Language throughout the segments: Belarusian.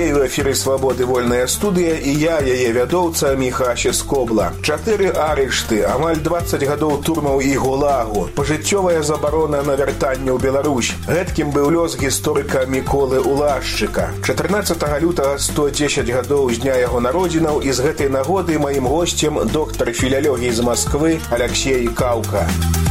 Далей у эфіры «Свабоды вольная студыя» і я, яе вядоўца Міхася Скобла. 4 арышты, амаль 20 гадоў турмаў і гулагу, пажыццёвая забарона на вяртанне ў Беларусь. Гэткім быў лёс гісторыка Міколы Улашчыка. 14 лютага 110 гадоў з дня яго народзінаў, і з гэтай нагоды маім госцем доктар філялогіі з Масквы Алексей Каўка.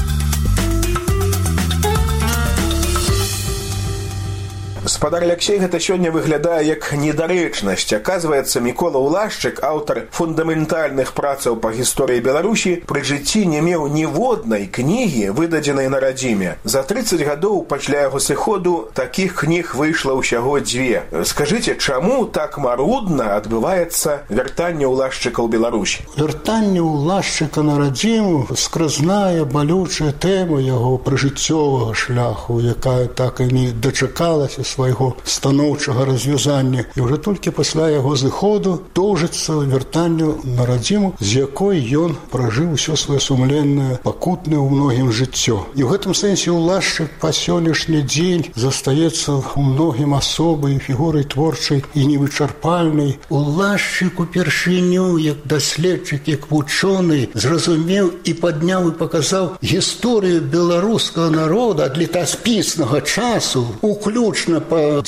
Спадар Алексей, гэта сёння выглядае як недарэчнасць. Аказваецца, Мікола Улашчык, аўтар фундаментальных працаў па гісторыі Беларусі, пры жыцці не меў ніводнай кнігі, выдадзенай на радзіме. За 30 гадоў пасля яго сыходу такіх кніг выйшла ўсяго 2. Скажыце, чаму так марудна адбываецца вяртанне Улашчыка ў Беларусь? Вяртанне Улашчыка на радзіму скразная, балючая тэма яго прыжыццёвага шляху, якая так і не дачакалася свайго станоўчага развязання. І ўжо толькі пасля яго зыходу доўжыцца вяртанню на радзіму, з якой ён пражыў усё сваё сумленнае, пакутнае ў многім жыццё. І ў гэтым сэнсе Улашчык па сённяшні дзень застаецца ў многім асобай, фігурай творчай і невычарпальнай. Улашчык упершыню, як даследчык, як вучоны, зразумеў і падняў і паказаў гісторыю беларускага народа ад летаспіснага часу, уключна па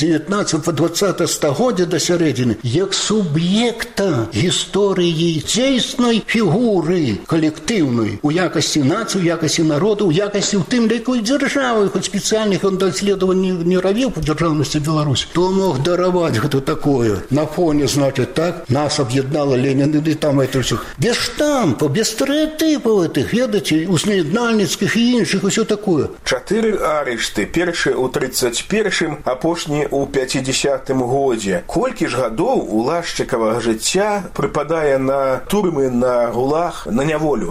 19-20 стагоддзя да сярэдзіны, як суб'екта гісторыі дзейснай фігуры калектыўнай у якасці нацыі, у якасці народу, у якасці ў тым ліку і дзяржавы, хоць спецыяльных ён даследаванняў не рабіў па дзяржаўнасці Беларусі, то мог дараваць гэта такое. На фоне, значыць, так, нас аб'яднала Ленін, і там это ўсё. Без штампа, без стэрэатыпаў гэтых, ведаеце, уснеднальніцкіх і іншых, усё такое. 4 арышты, першы ў 31-м, апошні ў 50-м годзе. Колькі ж гадоў улашчыкавага жыцця прыпадае на турмы, на гулаг, на няволю?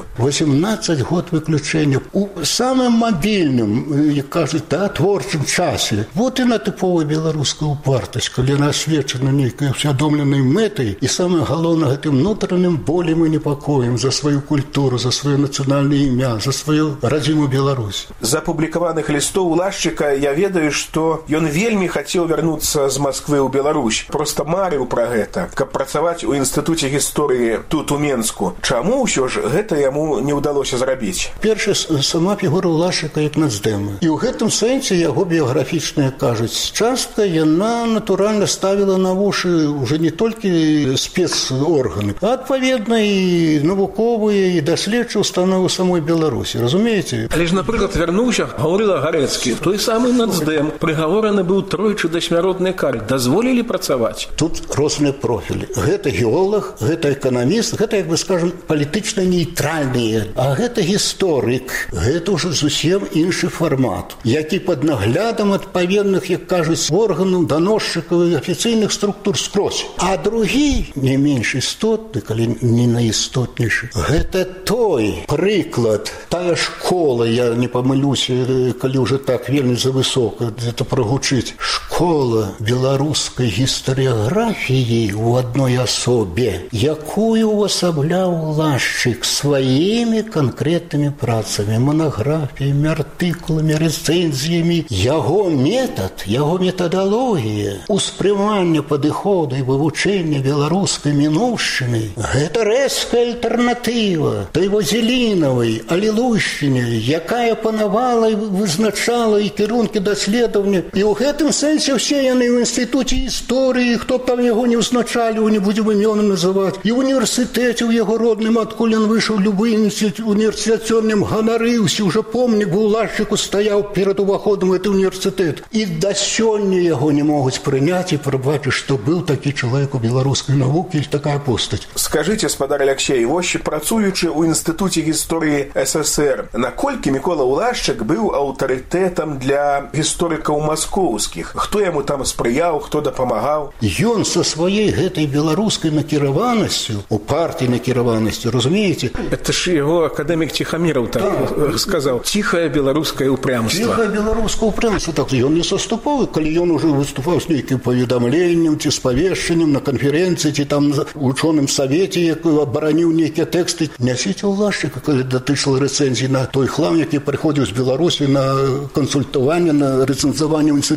18 год выключэння. У самым мабільным, як кажуць, творчым часе. Вот і на тыповая беларуская упартасць, калі яна асвечана нейкай усвядомленай мэтай і самае галоўнае гэтым унутраным болем і непакоем за сваю культуру, за сваё нацыянальнае імя, за сваю радзіму Беларусь. З апублікаваных лістоў Улашчыка я ведаю, што ён вельмі хацеў вярнуцца з Масквы ў Беларусь. Проста марыў пра гэта, каб працаваць у інстытуце гісторыі тут у Менску. Чаму ўсё ж гэта яму не ўдалося зрабіць? Першы, сама фігура Улашчыка як нацдэма. І ў гэтым сэнсе яго біяграфічная, кажуць, частка яна натуральна ставіла на вушы уже не толькі спецорганы, а адпаведна і навуковыя, і даследчыя установы самой Беларусі. Разумееце? Але ж, напрыклад, вярнуўся Гаўрыла Гарэцкі, той самы нацдэм, прыгавораны быў тройчы да смяротнай кары. Дазволілі працаваць? Тут розныя профілі. Гэта геолог, гэта эканаміст, гэта, як бы скажам, палітычна нейтральныя. А гэта гісторык. Гэта ўжо зусім іншы фармат, які пад наглядам адпаведных, як кажуць, органаў, даносчыкаў і афіцыйных структур скрозь. А другі, не менш істотны, калі не наістотнейшы, гэта той прыклад, тая школа, я не памылюся, калі ўжо так вельмі завысока гэта прагучыць, школа беларускай гістарыяграфіі ў адной асобе, якую увасабляў Улашчык сваімі канкрэтнымі працамі, манаграфіямі, артыкуламі, рэцэнзіямі. Яго метад, яго метадалогія успрымання падыходу і вывучэння беларускай мінуўшчыны – гэта рэзкая альтэрнатыва той вазелінавай алілуйшчыне, якая панавала і вызначала і кірункі даследавання. І ў гэтым сэнсе ўсе яны ў інстытуце гісторыі, хто б там яго не ўзначалі, не будзем імёны называць, і ў універсітэце ў яго родным, адкуль ён выйшаў, любы універсітэт сёння ганарыўся, уже помнік быў Улашчыку стаяў перад уваходам у гэты універсітэт. І да сёння яго не могуць прыняць і прабачыць, што быў такі чалавек у беларускай навукі і такая постаць. Скажыце, спадар Алексей, вось працуючы ў інстытуце гісторыі СССР, наколькі Мікола Улашчык быў аўтарытэтам для гісторыкаў маскоўскіх? Хто яму там спрыяў, хто дапамагаў? Ён са сваёй гэтай беларускай накіраванасцю, у партыі накіраванасцю, разумееце? Это ж яго акадэмік Ціхаміраў так сказаў. Ціхае беларускае упрямства. Ціхае беларускае упрямства. Так, ён не саступаў, калі ён уже выступаў з нейкім паведамленнем ці спавешчаннем на канферэнцыі, ці там у учоным савеце, як абараніў нейкія тэксты. Нясіце Улашчыка, калі датычыла рэцэнзій на той хлам, які прыходзіў з Беларусі на кансультаванне, на рэцэнзаванне ў інстытут гісторыі.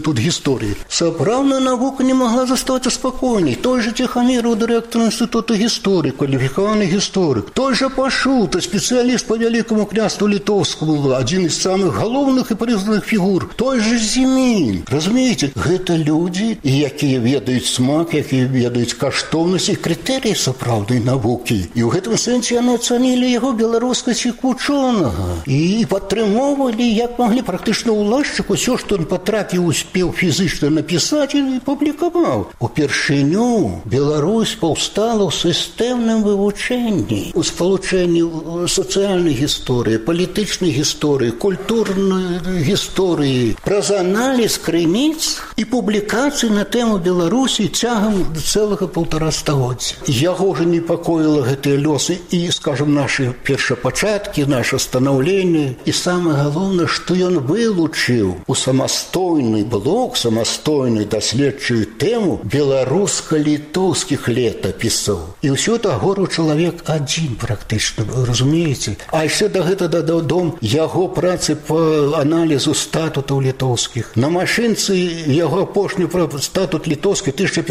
истории. Сапраўдная навука не могла заставаться спокойней. Той же Тихомиров, директор института истории, квалификованный историк. Той же Пашута, специалист по Великому княству Литовскому, один из самых головных и признанных фигур. Той же Зимин. Разумеете, это люди, якія ведаюць смак, якія ведаюць каштоўнасць і крытэрыі сапраўднай навукі. І ў гэтым сэнсе яны ацанілі яго беларускасць як вучонага і падтрымоўвалі, як маглі, практычна ўлашчык усё, што ён патрапіў, успеў фізычна напісаць і публікаваў. Упершыню Беларусь паўстала ў сістэмным вывучэнні, у спалучэнні сацыяльнай гісторыі, палітычнай гісторыі, культурнай гісторыі, праз аналіз крыніц і публікацый на тэму Беларусі цягам цэлага 1,5 стагоддзя. Яго ж непакоіла гэтыя лёсы і, скажем, нашы першапачаткі, наша станаўленне. І самае галоўнае, што ён вылучыў у самастойны блок, самастойную даследчую тэму беларуска-літоўскіх летапісаў. І ўсё это гору чалавек адзін практычна, разумееце? А яшчэ да гэта дадам яго працы по аналізу статутаў літоўскіх. На машынцы яго апошні статут літоўскі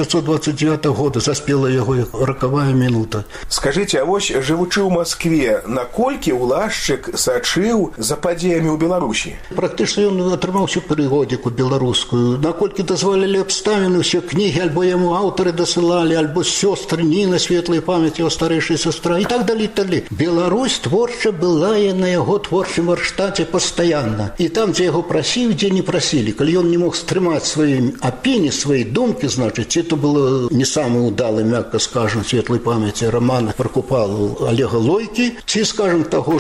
1529 года заспела яго роковая минута. Скажите, а вось, жывучы ў Москве, наколькі ўлашчык сачыў за падзеямі ў Беларусі? Практычна ён атрымаў всю перыгодіку беларускую. Наколькі дазволілі абставіны, усе кнігі альбо яму аўтары дасылалі, альбо сёстры Ніна, светлай памяці, яго старэйшая сястра, і так далей. Беларусь творча была і на яго творчым варштаце пастаянна. І там, дзе яго прасілі, дзе не прасілі. Калі ён не мог стрымаць свае апіні, свае думкі, значыць, это было не самы удалы, мякка скажем, светлай памяці романа про Купалу Олега Лойкі, ці, скажем, таго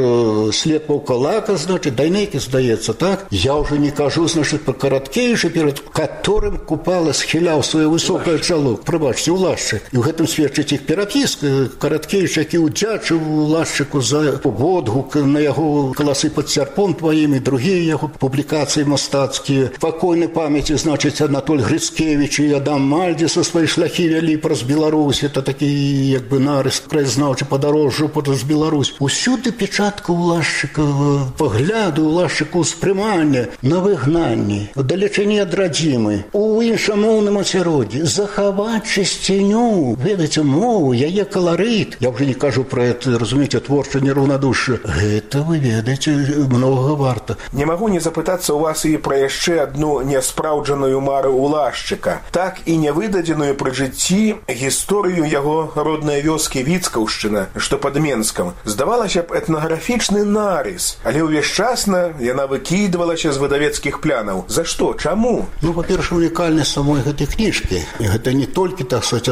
ж След Ваўкалака, значыць, Дайнейкі, здаецца, так? Я уже не кажу, значыць, про Караткевіча, перед которым Купала схіляў сваё высокае чало, прабачце, улашчык. І ў гэтым сведчыць іх перапіск. Караткевіч, які удзячыў улашчыку за водгук на яго «Каласы пад сярпом тваім» і другія яго публікацыі мастацкія. Пакойнай памяці, значыць, Анатоль Грыцкевіч і Адам Мальдзі са свае шляхі вялі праз Беларусь. Это такі, як бы, нарыс краязнаўчы падарожжа праз Беларусь. Усюды печатка улашчыка пагляду, улашчыка ўспрымання на выгнанні, у далечыні ад радзімы, у іншамоўным асяроддзі, захаваць чысціню, ведаеце, мову, яе каларыт. Я ўжо не кажу про это, разумееце, творчае нераўнадушча. Гэта, вы ведаеце, многага варта. Не магу не запытацца ў вас і пра яшчэ адну няспраўджаную мару улашчыка, так і не выдадзеную пры жыцці гісторыю яго роднай вёскі Віцкаўшчына, што пад Менскам. Здавалася б, этнаграфічны нарыс, але ўвесчасна яна выкідвалася з выдавецкіх плянаў. За што? Чаму? Ну, па-перша, унікальнасць самой гэтай кніжкі. Гэта не толькі, так сказаць,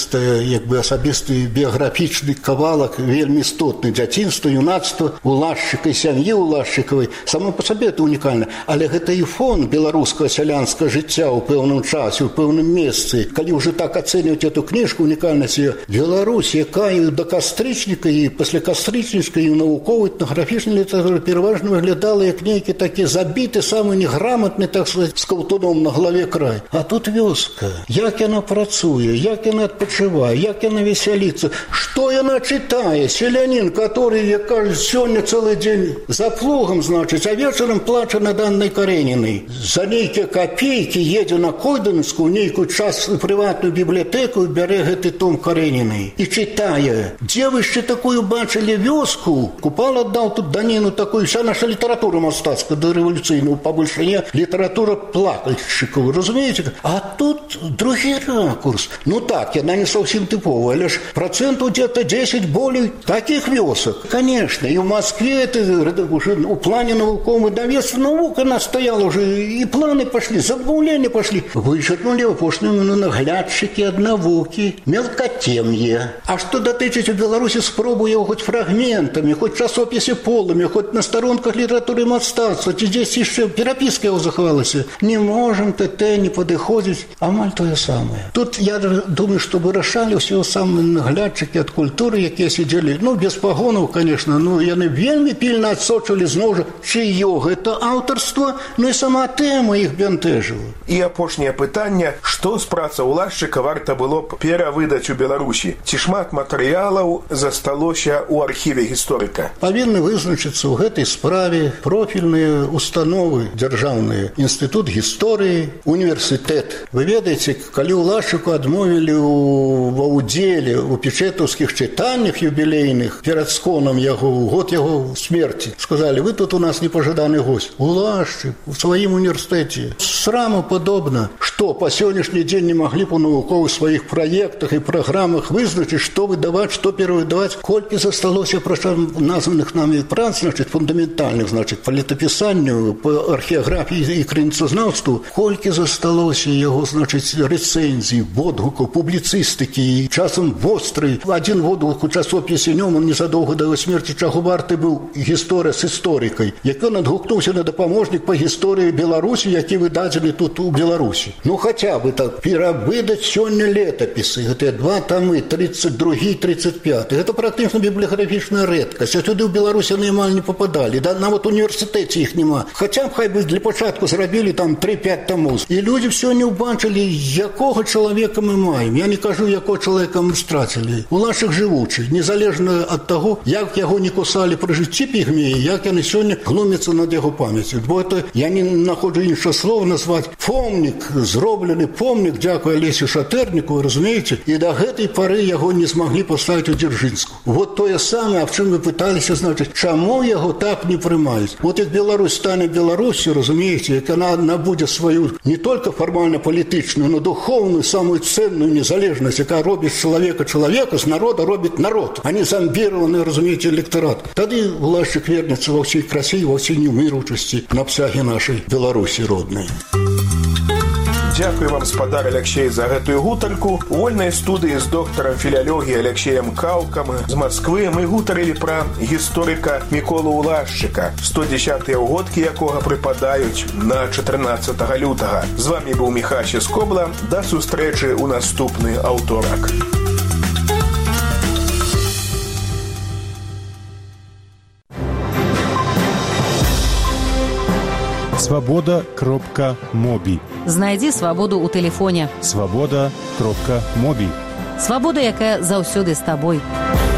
асабісты біяграфічны кавалак, вельмі істотны, дзяцінства, юнацтва, улашчыка і сям'і улашчыкавай. Само па сабе это унікальна. Але гэта і фон беларускага сялянскага жыцця ў пэўным часе, ў пэўным месцы. Калі ўжо так ацэньваць эту кніжку, унікальнасць яе, Беларусь, якая да кастрычніка і пасля кастрычніцкай і навуковай этнаграфічнай літаратуры пераважна выглядала як нейкі такі забіты, самы неграмотны, так сказаць, з каўтуном на галаве край. А тут вёска. Як яна працуе, як яна адпачывае, як яна весяліцца, што яна чытае. Селянін, который, як кажуць, сёння цэлы дзень за плугам, значыць, а вечарам плача над Аннай Карэнінай. За нейкія капейкі едзе на Койданскую, нейкую частную прыватную бібліятэку, бярэ гэты том Карэнінай і чытае. Дзе вы яшчэ такую бачылі вёску? Купала аддаў тут даніну такую. Вся наша літаратура мастацкая дорэвалюцыйная, пабольшае літаратура плакальшчыкаў, разумееце? А тут другі ракурс. Ну так, яна не совсем тыповая, але ж проценту где-то 10 болей таких вёсок. Конечно, и в Москве это уже у плане навукового выдавецтва наука она стояла уже, и планы пошли, забаўленні пошли. Вычеркнули апошнюю наглядчики ад навуки, мелкотемье. А что датычыць у Беларусі спробу его хоть фрагментами, хоть часопісе полами, хоть на сторонках литературы мастацтва, ці здесь еще переписка его захавалася. Не можем ТТ не подыходить, амаль тое самое. Тут я думаю, что вырашали все самые наглядчики от культуры, якія сидели, ну, без погонов, конечно, но яны вельмі пільна адсочвалі зноў жа, чыё гэта аўтарства, ну і сама тэма іх бянтэжыла. належала. І апошняе пытанне, што з працаўлашчыка варта было б перавыдаць у Беларусі? Ці шмат матэрыялаў засталося ў архіве гісторыка? Павінны вызначыцца ў гэтай справе профільныя установы дзяржаўныя. Інстытут гісторыі, універсітэт. Вы ведаеце, калі ўлашчыку адмовілі ва ўдзеле ў печэтаўскіх чытаннях юбілейных перад сконам яго, у год яго смерці, сказалі, вы тут у нас непажаданы госць. Улашчык у сваім універсітэце. Сраму падобна, што па сённяшні дзень не маглі б у навуковых сваіх праектах і праграмах вызначыць, што выдаваць, што перавыдаваць, колькі засталося праша названых намі прац, фундаментальных, па летапісанню, па археаграфіі і крыніцазнаўству, колькі засталося яго, рэцэнзій, водгукаў, публіцыстыкі, часам вострый. Адзін водгук у часопісе «Нёман» незадоўга да яго смерці, чаго варты быў гісторыя з історыкай, як ён адгукнуўся на дапаможнік па гісторыі Беларусі, які выдадзены тут у Беларусі. Ну, хаця бы так, перавыдаць сёння летапісы, гэтыя 2 тамы, 32 і 35. Гэта практычна бібліяграфічная рэдкасць. А туды ў Беларусі амаль не попадалі. Да, нават у універсітэце іх няма. Хаця б хай бы для пачатку зрабілі там 3-5 тамоў. І людзі все не ўбачылі, якога чалавека мы маем. Я не кажу, якого чалавека мы страцілі. Улашчык жывучы, незалежна ад таго, як яго не кусалі пры жыцці пігмеі, як яны сёння глумяцца над яго памяцю. Бо это я не находжу іншае слова назваць. Помнік, зроблены помнік, дзякуй Алесі Шатэрніку, разумееце? І да гэтай пары яго не змаглі паставіць у Дзяржынску. Вот тое самае, аб чым вы пыталіся, чаму яго так не прымаюць? Вот як Беларусь стане Беларусью, разумееце, як яна набудзе сваю не толькі фармальна палітычную, но духовную, самую ценную незалежнасць, якая робіць чалавека, з народа робіць народ, а не замбіраваны, разумееце, электарат. Тады улашчык вернецца ва ўсёй красе і ва ўсёй неўміручасці на абсяге нашай Беларусі роднай. Дзякуй вам, спадар Алексей, за гэтую гутарку. У вольнай студыі з доктарам філялогіі Алексеем Каўкам з Масквы мы гутарылі пра гісторыка Міколу Улашчыка, 110-тыя ўгодкі якога прыпадаюць на 14 лютага. З вамі быў Міхася Скобла. Да сустрэчы ў наступны аўторак. Свобода.моби. Знайдзі свабоду ў тэлефоне. Свобода.моби. Свабода, якая заўсёды з табой.